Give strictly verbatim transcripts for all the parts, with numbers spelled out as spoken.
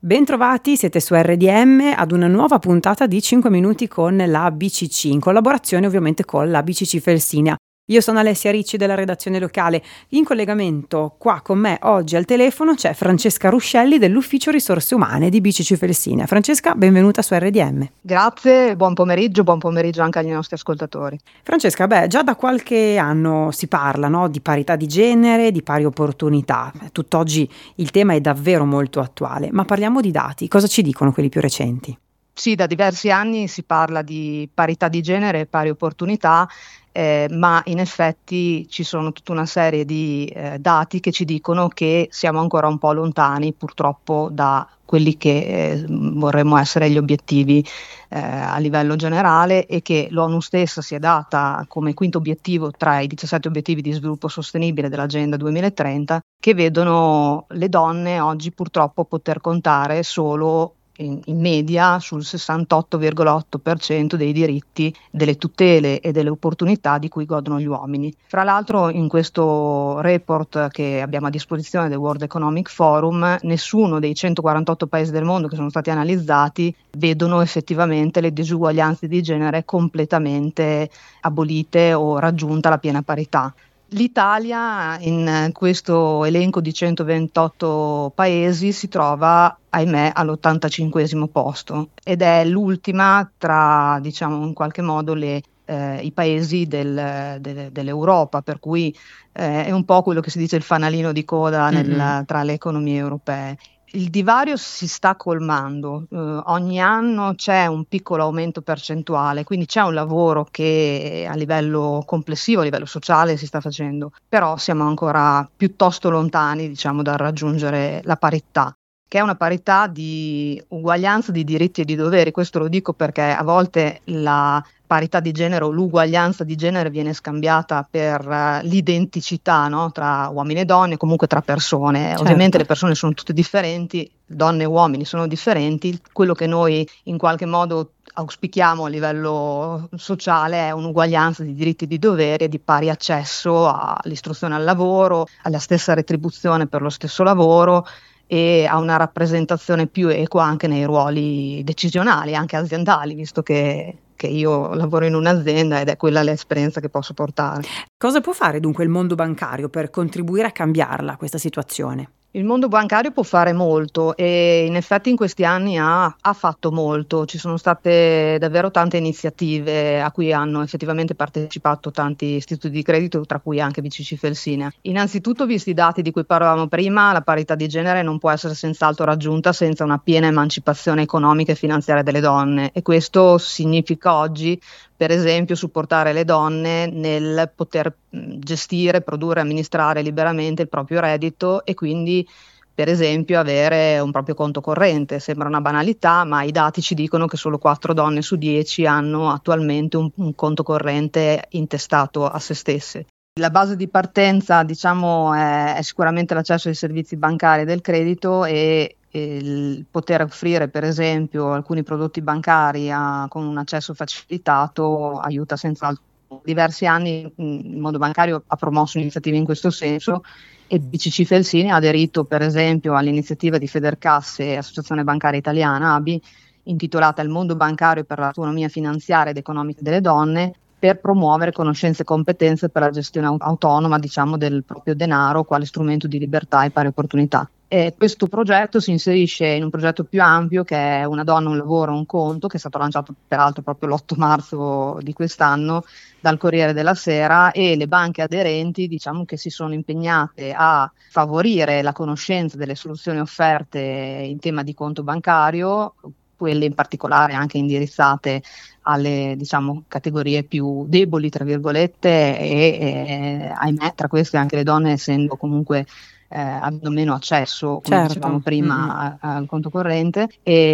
Bentrovati, siete su R D M ad una nuova puntata di cinque minuti con la B C C, in collaborazione ovviamente con la B C C Felsinia. Io sono Alessia Ricci della redazione locale. In collegamento qua con me oggi al telefono c'è Francesca Ruscelli dell'Ufficio Risorse Umane di B C C Felsinia. Francesca, benvenuta su R D M. Grazie, buon pomeriggio, buon pomeriggio anche agli nostri ascoltatori. Francesca, beh, già da qualche anno si parla, no, di parità di genere, di pari opportunità. Tutt'oggi il tema è davvero molto attuale, ma parliamo di dati. Cosa ci dicono quelli più recenti? Sì, da diversi anni si parla di parità di genere e pari opportunità, eh, ma in effetti ci sono tutta una serie di eh, dati che ci dicono che siamo ancora un po' lontani purtroppo da quelli che eh, vorremmo essere gli obiettivi eh, a livello generale, e che l'ONU stessa si è data come quinto obiettivo tra i diciassette obiettivi di sviluppo sostenibile dell'Agenda duemilatrenta, che vedono le donne oggi purtroppo poter contare solo in, in media sul sessantotto virgola otto per cento dei diritti, delle tutele e delle opportunità di cui godono gli uomini. Fra l'altro, in questo report che abbiamo a disposizione del World Economic Forum, nessuno dei centoquarantotto paesi del mondo che sono stati analizzati vedono effettivamente le disuguaglianze di genere completamente abolite o raggiunta la piena parità. L'Italia in questo elenco di centoventotto paesi si trova, ahimè, all'ottantacinquesimo posto, ed è l'ultima tra, diciamo, in qualche modo le, eh, i paesi del, de, dell'Europa, per cui eh, è un po' quello che si dice il fanalino di coda nel, mm-hmm. tra le economie europee. Il divario si sta colmando, uh, ogni anno c'è un piccolo aumento percentuale, quindi c'è un lavoro che a livello complessivo, a livello sociale si sta facendo, però siamo ancora piuttosto lontani, diciamo, dal raggiungere la parità, che è una parità di uguaglianza di diritti e di doveri. Questo lo dico perché a volte la parità di genere o l'uguaglianza di genere viene scambiata per uh, l'identicità, no? Tra uomini e donne, comunque tra persone. Certo. Ovviamente le persone sono tutte differenti, donne e uomini sono differenti. Quello che noi in qualche modo auspichiamo a livello sociale è un'uguaglianza di diritti e di doveri e di pari accesso all'istruzione, al lavoro, alla stessa retribuzione per lo stesso lavoro, e a una rappresentazione più equa anche nei ruoli decisionali, anche aziendali, visto che, che io lavoro in un'azienda ed è quella l'esperienza che posso portare. Cosa può fare dunque il mondo bancario per contribuire a cambiarla questa situazione? Il mondo bancario può fare molto, e in effetti in questi anni ha, ha fatto molto. Ci sono state davvero tante iniziative a cui hanno effettivamente partecipato tanti istituti di credito, tra cui anche B C C Felsinia. Innanzitutto, visti i dati di cui parlavamo prima, la parità di genere non può essere senz'altro raggiunta senza una piena emancipazione economica e finanziaria delle donne, e questo significa oggi, per esempio, supportare le donne nel poter gestire, produrre, amministrare liberamente il proprio reddito, e quindi, per esempio, avere un proprio conto corrente. Sembra una banalità, ma i dati ci dicono che solo quattro donne su dieci hanno attualmente un, un conto corrente intestato a se stesse. La base di partenza, diciamo, è, è sicuramente l'accesso ai servizi bancari e del credito, e il poter offrire per esempio alcuni prodotti bancari a, con un accesso facilitato aiuta senz'altro. Diversi anni il mondo bancario ha promosso iniziative in questo senso, e B C C Felsinia ha aderito per esempio all'iniziativa di Federcasse, Associazione Bancaria Italiana, A B I, intitolata Il mondo bancario per l'autonomia finanziaria ed economica delle donne, per promuovere conoscenze e competenze per la gestione autonoma, diciamo, del proprio denaro quale strumento di libertà e pari opportunità. E questo progetto si inserisce in un progetto più ampio, che è Una donna, un lavoro, un conto, che è stato lanciato peraltro proprio l'otto marzo di quest'anno dal Corriere della Sera, e le banche aderenti, diciamo, che si sono impegnate a favorire la conoscenza delle soluzioni offerte in tema di conto bancario, quelle in particolare anche indirizzate alle, diciamo, categorie più deboli, tra virgolette, e, e ahimè tra queste anche le donne, essendo comunque eh, avendo meno accesso, come certo. dicevamo prima, mm-hmm. al conto corrente,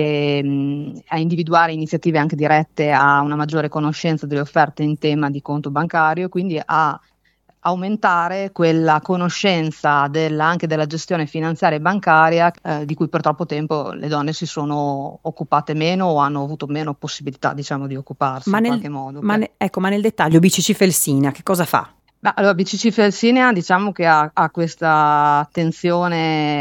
e mh, a individuare iniziative anche dirette a una maggiore conoscenza delle offerte in tema di conto bancario, quindi a aumentare quella conoscenza della, anche della gestione finanziaria e bancaria eh, di cui per troppo tempo le donne si sono occupate meno o hanno avuto meno possibilità, diciamo, di occuparsi ma in nel, qualche modo. Ma ne, ecco, ma nel dettaglio B C C Felsinia che cosa fa? Ma allora, B C C Felsinea diciamo che ha, ha questa attenzione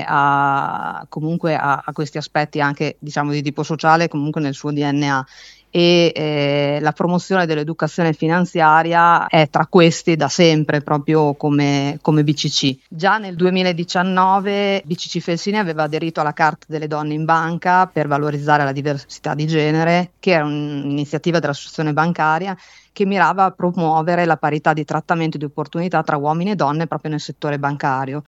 a, comunque a, a questi aspetti anche diciamo di tipo sociale comunque nel suo D N A e eh, la promozione dell'educazione finanziaria è tra questi da sempre proprio come, come B C C. Già nel duemiladiciannove B C C Felsinea aveva aderito alla Carta delle donne in banca per valorizzare la diversità di genere, che era un'iniziativa dell'associazione bancaria che mirava a promuovere la parità di trattamento e di opportunità tra uomini e donne proprio nel settore bancario.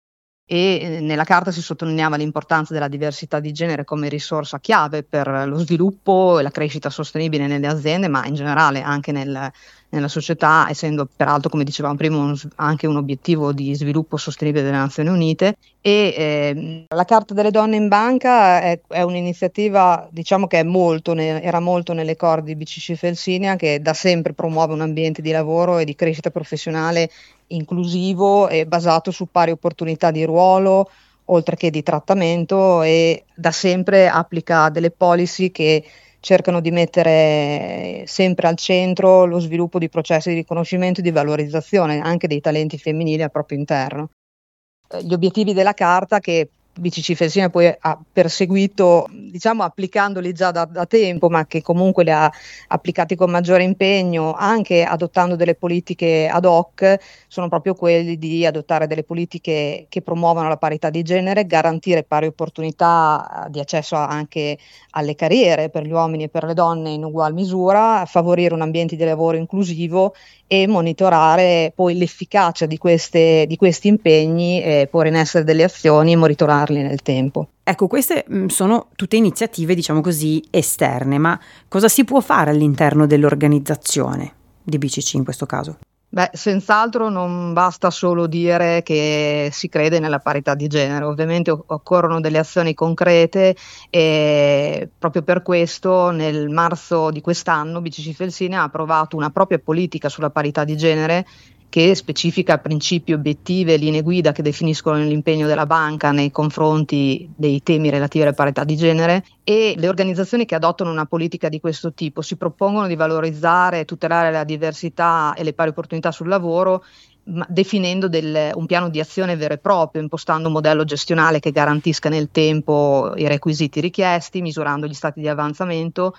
E eh, nella carta si sottolineava l'importanza della diversità di genere come risorsa chiave per lo sviluppo e la crescita sostenibile nelle aziende, ma in generale anche nel, nella società, essendo peraltro, come dicevamo prima, un, anche un obiettivo di sviluppo sostenibile delle Nazioni Unite. E eh, la Carta delle donne in banca è, è un'iniziativa, diciamo che è molto ne, era molto nelle corde di B C C Felsinea, che da sempre promuove un ambiente di lavoro e di crescita professionale inclusivo e basato su pari opportunità di ruolo, oltre che di trattamento, e da sempre applica delle policy che cercano di mettere sempre al centro lo sviluppo di processi di riconoscimento e di valorizzazione anche dei talenti femminili al proprio interno. Gli obiettivi della carta, che B C C Felsinea poi ha perseguito, diciamo applicandoli già da, da tempo, ma che comunque li ha applicati con maggiore impegno, anche adottando delle politiche ad hoc, sono proprio quelli di adottare delle politiche che promuovano la parità di genere, garantire pari opportunità di accesso anche alle carriere per gli uomini e per le donne in ugual misura, favorire un ambiente di lavoro inclusivo e monitorare poi l'efficacia di, queste, di questi impegni, eh, porre in essere delle azioni e monitorarli nel tempo. Ecco, queste mh, sono tutte iniziative, diciamo così, esterne, ma cosa si può fare all'interno dell'organizzazione di B C C in questo caso? Beh, senz'altro non basta solo dire che si crede nella parità di genere, ovviamente occorrono delle azioni concrete e proprio per questo nel marzo di quest'anno B C C Felsinea ha approvato una propria politica sulla parità di genere che specifica principi, obiettivi e linee guida che definiscono l'impegno della banca nei confronti dei temi relativi alla parità di genere, e le organizzazioni che adottano una politica di questo tipo si propongono di valorizzare e tutelare la diversità e le pari opportunità sul lavoro, ma definendo del, un piano di azione vero e proprio, impostando un modello gestionale che garantisca nel tempo i requisiti richiesti, misurando gli stati di avanzamento.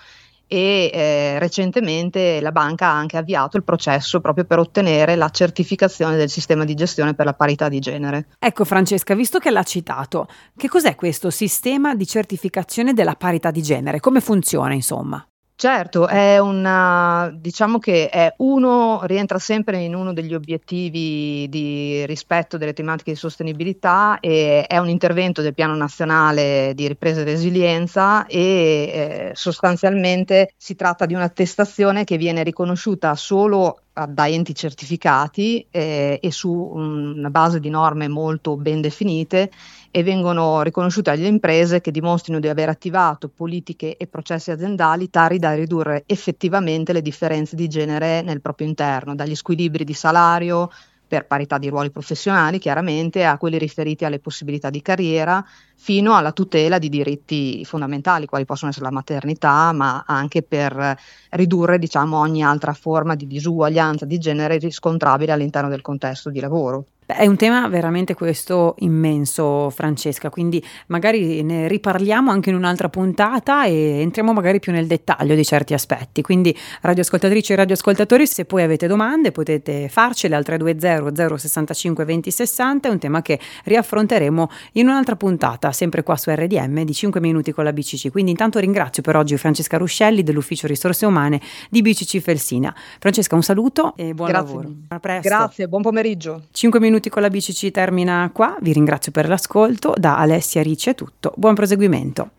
E eh, recentemente la banca ha anche avviato il processo proprio per ottenere la certificazione del sistema di gestione per la parità di genere. Ecco Francesca, visto che l'ha citato, che cos'è questo sistema di certificazione della parità di genere? Come funziona, insomma? Certo, è una, diciamo che è uno, rientra sempre in uno degli obiettivi di rispetto delle tematiche di sostenibilità, e è un intervento del Piano Nazionale di Ripresa e Resilienza e eh, sostanzialmente si tratta di un'attestazione che viene riconosciuta solo da enti certificati eh, e su una base di norme molto ben definite, e vengono riconosciute alle imprese che dimostrino di aver attivato politiche e processi aziendali tali da ridurre effettivamente le differenze di genere nel proprio interno, dagli squilibri di salario per parità di ruoli professionali chiaramente a quelli riferiti alle possibilità di carriera, fino alla tutela di diritti fondamentali quali possono essere la maternità, ma anche per ridurre diciamo ogni altra forma di disuguaglianza di genere riscontrabile all'interno del contesto di lavoro. È un tema veramente questo immenso, Francesca, quindi magari ne riparliamo anche in un'altra puntata e entriamo magari più nel dettaglio di certi aspetti. Quindi radioascoltatrici e radioascoltatori, se poi avete domande potete farcele al tre due zero zero sessantacinque venti sessanta, è un tema che riaffronteremo in un'altra puntata, sempre qua su R D M di cinque minuti con la B C C. Quindi intanto ringrazio per oggi Francesca Ruscelli dell'Ufficio Risorse Umane di B C C Felsinea. Francesca, un saluto e buon Grazie. lavoro. A presto. Grazie, buon pomeriggio. cinque minuti con la B C C termina qua, vi ringrazio per l'ascolto, da Alessia Ricci è tutto, buon proseguimento.